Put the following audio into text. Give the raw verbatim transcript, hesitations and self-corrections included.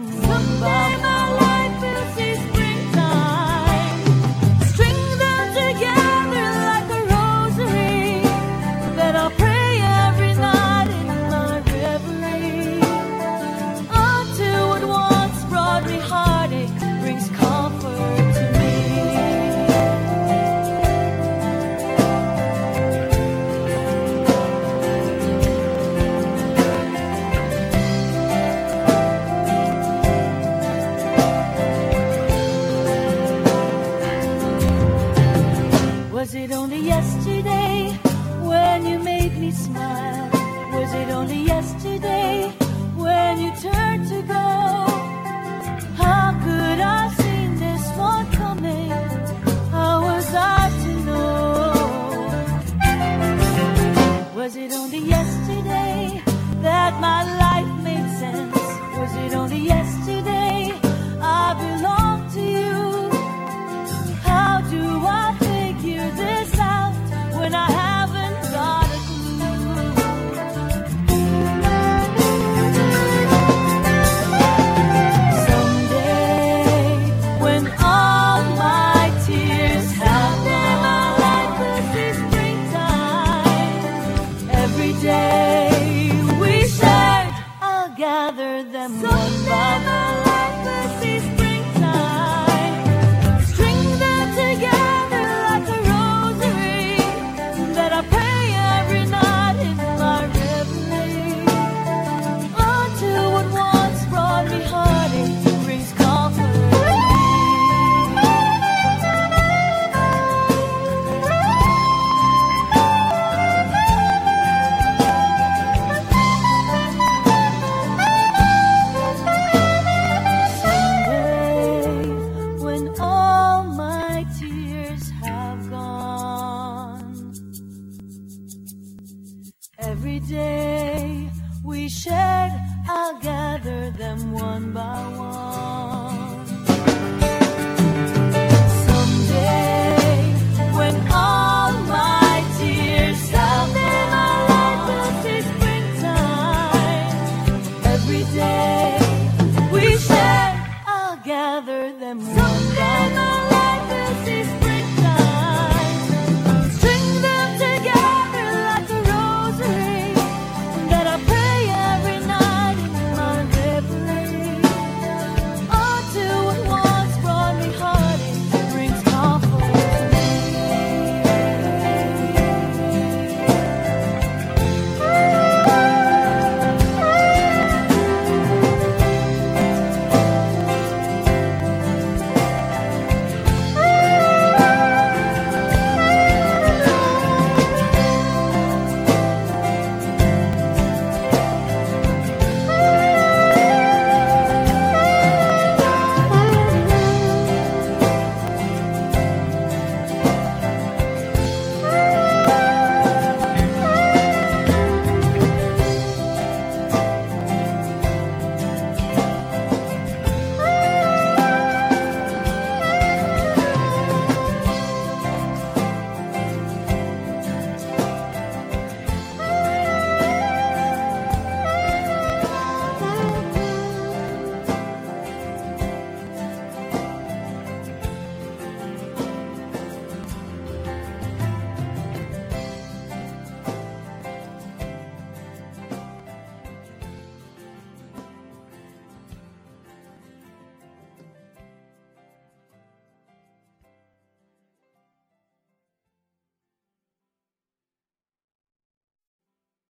one by Someday my one. life will see springtime. String them together like a rosary that I'll pray every night in my reverie. Until what once brought me heartache brings comfort to me. Was it only yesterday when you made me smile? Was it only yesterday when you turned to go? How could I have seen this one coming? How was I to know? Was it only yesterday that my life made sense? Was it only yesterday I belonged to you? How do I figure this out when I haven't got a clue? Someday, when all my tears have gone, my life will see springtime. Every day we shared, I'll gather them one by one. String them together like a rosary that I pray every night in my reverie. Until what once brought me heartache brings comfort to me. Someday, when all my tears have gone, every day we shared, I'll gather them one by one. Someday, when all my tears have gone, my life will see springtime. Every day we share, I'll gather them one by one.